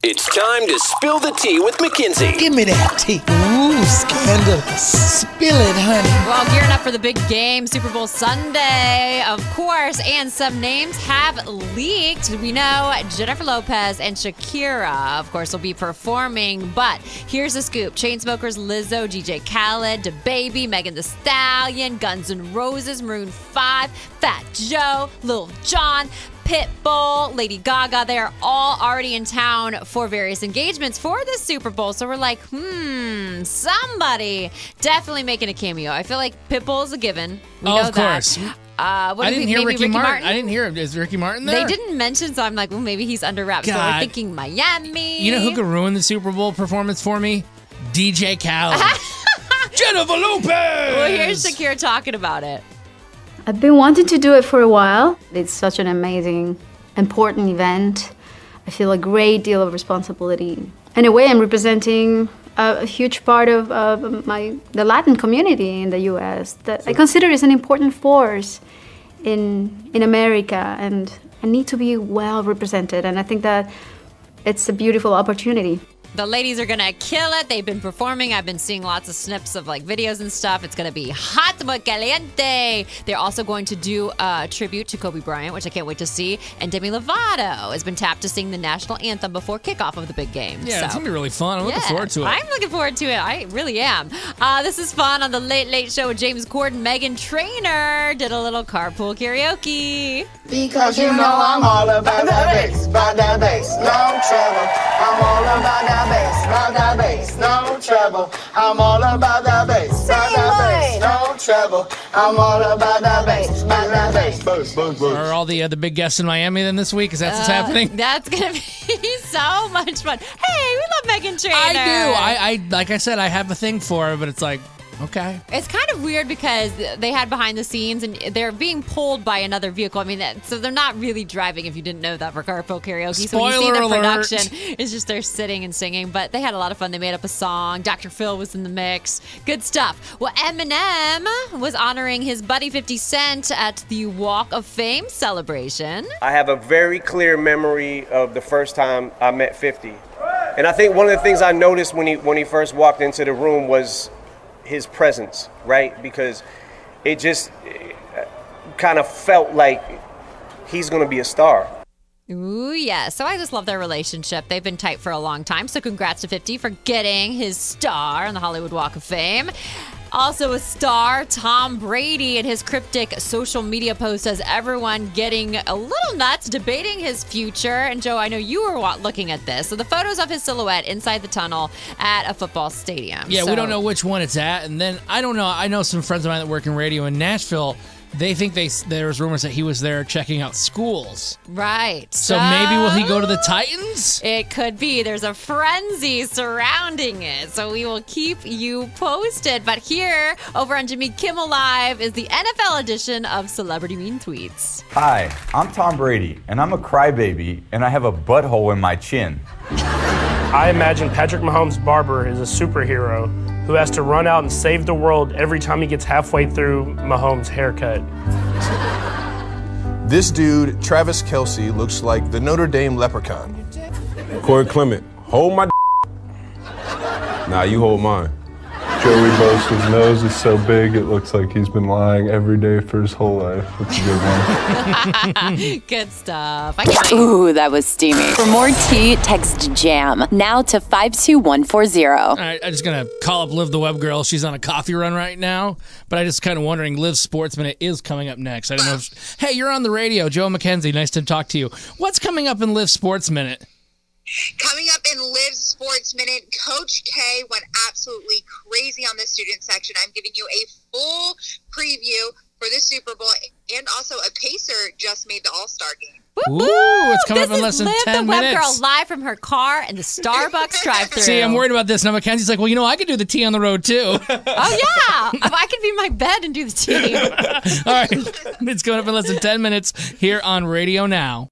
It's time to spill the tea with Mackenzie. Give me that tea. Ooh, scandalous. Spill it, honey. Well, gearing up for the big game, Super Bowl Sunday, of course, and some names have leaked. We know Jennifer Lopez and Shakira, of course, will be performing, but here's the scoop. Chainsmokers, Lizzo, DJ Khaled, DaBaby, Megan Thee Stallion, Guns N' Roses, Maroon 5, Fat Joe, Lil Jon, Pitbull, Lady Gaga, they're all already in town for various engagements for the Super Bowl. So we're like, somebody definitely making a cameo. I feel like Pitbull is a given. We know of course. That. I didn't hear Ricky Martin. I didn't hear him. Is Ricky Martin there? They didn't mention, so I'm like, well, maybe he's under wraps. So we're thinking Miami. You know who could ruin the Super Bowl performance for me? DJ Khaled. Jennifer Lopez! Well, here's Shakira talking about it. I've been wanting to do it for a while. It's such an amazing, important event. I feel a great deal of responsibility. In a way, I'm representing a huge part of the Latin community in the U.S. that I consider is an important force in America, and I need to be well represented. And I think that it's a beautiful opportunity. The ladies are going to kill it. They've been performing. I've been seeing lots of snips of like videos and stuff. It's going to be hot, muy caliente. They're also going to do a tribute to Kobe Bryant, which I can't wait to see. And Demi Lovato has been tapped to sing the national anthem before kickoff of the big game. Yeah, it's going to be really fun. I'm looking forward to it. I'm looking forward to it. I really am. This is fun on the Late Late Show with James Corden. Meghan Trainor did a little carpool karaoke. Because you know I'm all about that bass, no trouble. I'm all about that bass, no trouble. I'm all about that bass, no trouble. I'm all about that bass. Are all the big guests in Miami then this week? Is that what's happening? That's going to be so much fun. Hey, we love Meghan Trainor. I do. I like I said, I have a thing for her, but it's like, okay. It's kind of weird because they had behind the scenes and they're being pulled by another vehicle. I mean, so they're not really driving, if you didn't know that, for carpool karaoke. So when you see the production, it's just they're sitting and singing. But they had a lot of fun. They made up a song. Dr. Phil was in the mix. Good stuff. Well, Eminem was honoring his buddy 50 Cent at the Walk of Fame celebration. I have a very clear memory of the first time I met 50. And I think one of the things I noticed when he first walked into the room was his presence, right? Because it just kind of felt like he's going to be a star. Ooh, yeah. So I just love their relationship. They've been tight for a long time. So congrats to 50 for getting his star on the Hollywood Walk of Fame. Also a star, Tom Brady, and his cryptic social media post has everyone getting a little nuts, debating his future. And Joe, I know you were looking at this. So the photos of his silhouette inside the tunnel at a football stadium. Yeah, we don't know which one it's at. And then, I don't know, I know some friends of mine that work in radio in Nashville. They think there's rumors that he was there checking out schools. Right. So maybe will he go to the Titans? It could be. There's a frenzy surrounding it. So we will keep you posted. But here, over on Jimmy Kimmel Live, is the NFL edition of Celebrity Mean Tweets. Hi, I'm Tom Brady, and I'm a crybaby, and I have a butthole in my chin. I imagine Patrick Mahomes' barber is a superhero who has to run out and save the world every time he gets halfway through Mahomes' haircut. This dude, Travis Kelce, looks like the Notre Dame leprechaun. Corey Clement, hold my Nah, you hold mine. Joey Bosa's nose is so big it looks like he's been lying every day for his whole life. That's a good one. Good stuff. Ooh, that was steamy. For more tea, text JAM now to 52140. All right, I'm just going to call up Liv the Web Girl. She's on a coffee run right now, but I just kind of wondering, Liv's Sports Minute is coming up next. I don't know if hey, you're on the radio. Joe McKenzie, nice to talk to you. What's coming up in Liv's Sports Minute? Coming up in Liv's Sports Minute, Coach K went absolutely crazy on the student section. I'm giving you a full preview for the Super Bowl, and also a Pacer just made the All-Star game. Ooh, it's coming up in less than 10 minutes. Liv the Web Girl live from her car in the Starbucks drive-thru. See, I'm worried about this. Now Mackenzie's like, well, you know, I could do the tea on the road, too. Oh, yeah. I could be in my bed and do the tea. All right. It's coming up in less than 10 minutes here on Radio Now.